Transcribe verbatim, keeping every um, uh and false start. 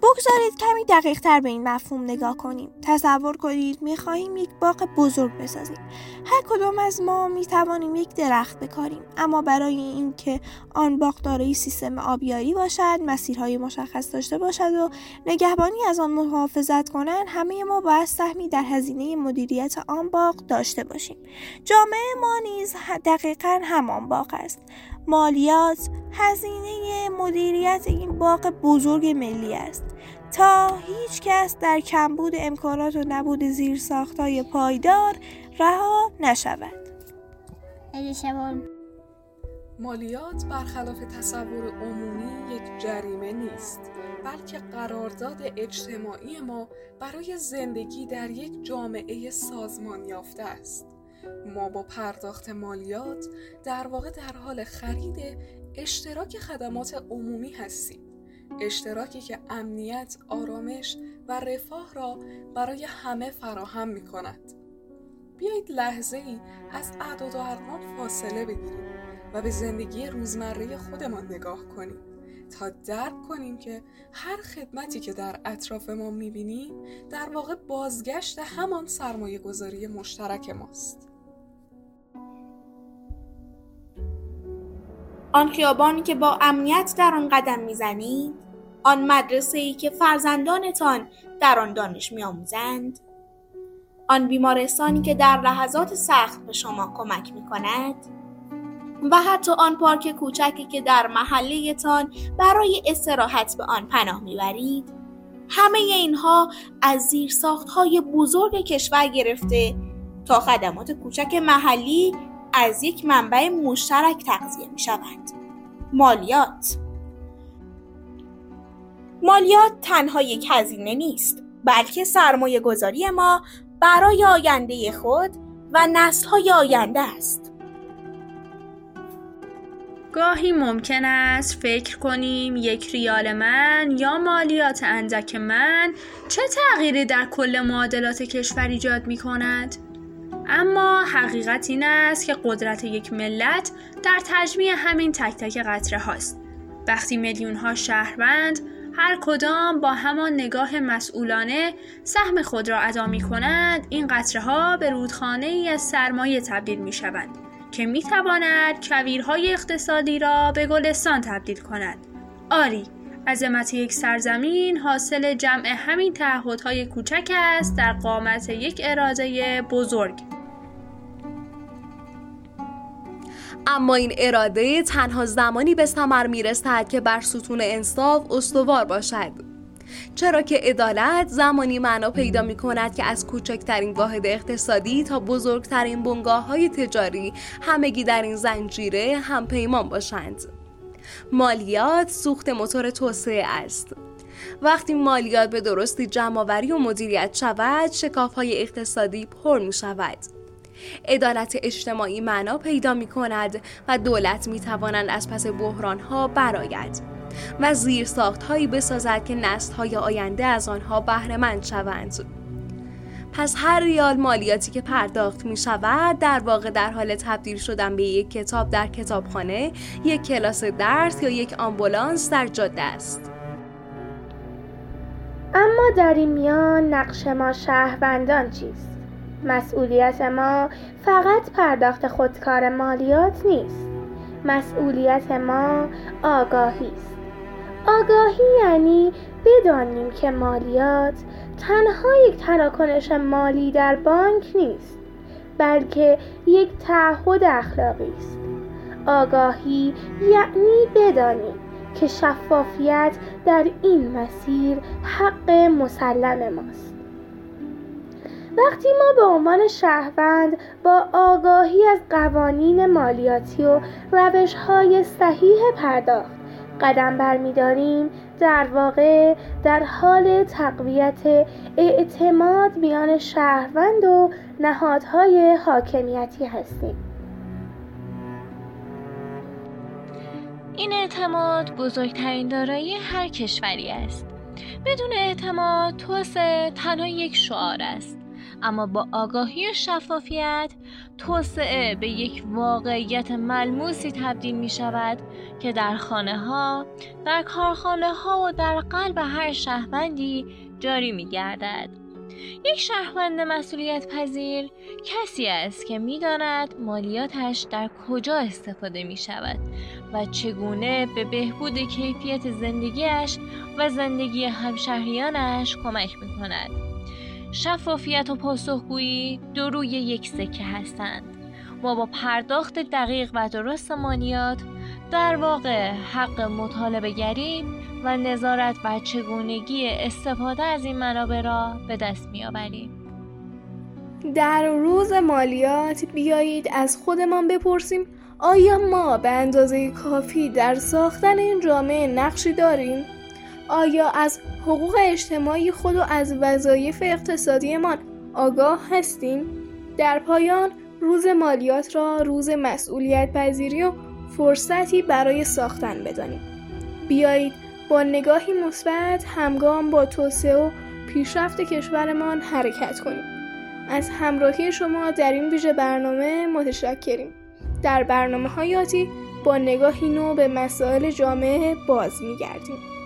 بگذارید کمی دقیق تر به این مفهوم نگاه کنیم. تصور کنید می‌خواهیم یک باغ بزرگ بسازیم. هر کدام از ما می‌توانیم یک درخت بکاریم، اما برای اینکه آن باغ دارای سیستم آبیاری باشد، مسیرهای مشخص داشته باشد و نگهبانی از آن محافظت کنند، همه ما باید سهمی در هزینه مدیریت آن باغ داشته باشیم. جامعه ما نیز دقیقاً همان باغ است. مالیات هزینه مدیریت این باغ بزرگ ملی است تا هیچ کس در کمبود امکانات و نبود زیرساخت‌های پایدار رها نشود. مالیات برخلاف تصور عمومی یک جریمه نیست، بلکه قرارداد اجتماعی ما برای زندگی در یک جامعه سازمان یافته است. ما با پرداخت مالیات در واقع در حال خرید اشتراک خدمات عمومی هستیم. اشتراکی که امنیت، آرامش و رفاه را برای همه فراهم می کند. بیایید لحظه ای از اعداد و ارقام فاصله بگیریم و به زندگی روزمره خودمان نگاه کنیم تا درک کنیم که هر خدمتی که در اطراف ما می بینیم در واقع بازگشت همان سرمایه گذاری مشترک ماست. آن خیابانی که با امنیت در آن قدم میزنید، آن مدرسه‌ای که فرزندانتان در آن دانش می‌آموزند، آن بیمارستانی که در لحظات سخت به شما کمک می‌کند و حتی آن پارک کوچکی که در محله‌تان برای استراحت به آن پناه می‌برید، همه اینها از زیرساخت‌های بزرگ کشور گرفته تا خدمات کوچک محلی از یک منبع مشترک تغذیه می شوند. مالیات مالیات تنها یک هزینه نیست، بلکه سرمایه گذاری ما برای آینده خود و نسل‌های آینده است. گاهی ممکن است فکر کنیم یک ریال من یا مالیات اندک من چه تغییری در کل معادلات کشور ایجاد می کند؟ اما حقیقت این است که قدرت یک ملت در تجمیع همین تک تک قطره هاست. وقتی میلیون ها شهروند هر کدام با همان نگاه مسئولانه سهم خود را ادا می کنند، این قطره ها به رودخانه ای از سرمایه تبدیل می شوند که می تواند کویرهای اقتصادی را به گلستان تبدیل کند. آری، عظمت یک سرزمین حاصل جمع همین تعهدهای کوچک است در قامت یک اراده بزرگ. اما این اراده تنها زمانی به ثمر میرسد که بر ستون انصاف استوار باشد. چرا که عدالت زمانی معنا پیدا می کند که از کوچکترین واحد اقتصادی تا بزرگترین بنگاه‌های تجاری همگی در این زنجیره هم پیمان باشند. مالیات سوخت موتور توسعه است. وقتی مالیات به درستی جمع‌آوری و مدیریت شود، شکاف‌های اقتصادی پر می شود. عدالت اجتماعی معنا پیدا می کند و دولت می توانند از پس بحران‌ها برآید و زیرساخت‌هایی بسازد که نسل‌های آینده از آنها بهره‌مند شوند. پس هر ریال مالیاتی که پرداخت می شود در واقع در حال تبدیل شدن به یک کتاب در کتابخانه، یک کلاس درس یا یک آمبولانس در جاده است. اما در این میان نقش ما شهروندان چیست؟ مسئولیت ما فقط پرداخت خودکار مالیات نیست. مسئولیت ما آگاهی است. آگاهی یعنی بدانیم که مالیات تنها یک تراکنش مالی در بانک نیست، بلکه یک تعهد اخلاقی است. آگاهی یعنی بدانیم که شفافیت در این مسیر حق مسلم ماست. وقتی ما به عنوان شهروند با آگاهی از قوانین مالیاتی و روش‌های صحیح پرداخت قدم برمی‌داریم، در واقع در حال تقویت اعتماد میان شهروند و نهادهای حاکمیتی هستیم. این اعتماد بزرگترین دارایی هر کشوری است. بدون اعتماد توسعه تنها یک شعار است، اما با آگاهی و شفافیت توسعه به یک واقعیت ملموسی تبدیل می شود که در خانه ها، در کارخانه ها و در قلب هر شهروندی جاری می گردد. یک شهروند مسئولیت پذیر کسی است که می داند مالیاتش در کجا استفاده می شود و چگونه به بهبود کیفیت زندگیش و زندگی همشهریانش کمک می کند. شفافیت و پاسخگویی دو روی یک سکه هستند. ما با پرداخت دقیق و درست مالیات در واقع حق مطالبه گری و نظارت بر چگونگی استفاده از این منابع را به دست می‌آوریم. در روز مالیات بیایید از خودمان بپرسیم آیا ما به اندازه کافی در ساختن این جامعه نقشی داریم؟ آیا از حقوق اجتماعی خود و از وظایف اقتصادیمان آگاه هستیم؟ در پایان روز مالیات را روز مسئولیت پذیری و فرصتی برای ساختن بدانیم. بیایید با نگاهی مثبت همگام با توسعه و پیشرفت کشورمان حرکت کنیم. از همراهی شما در این ویژه برنامه متشکریم. در برنامه‌های آتی با نگاهی نو به مسائل جامعه باز می‌گردیم.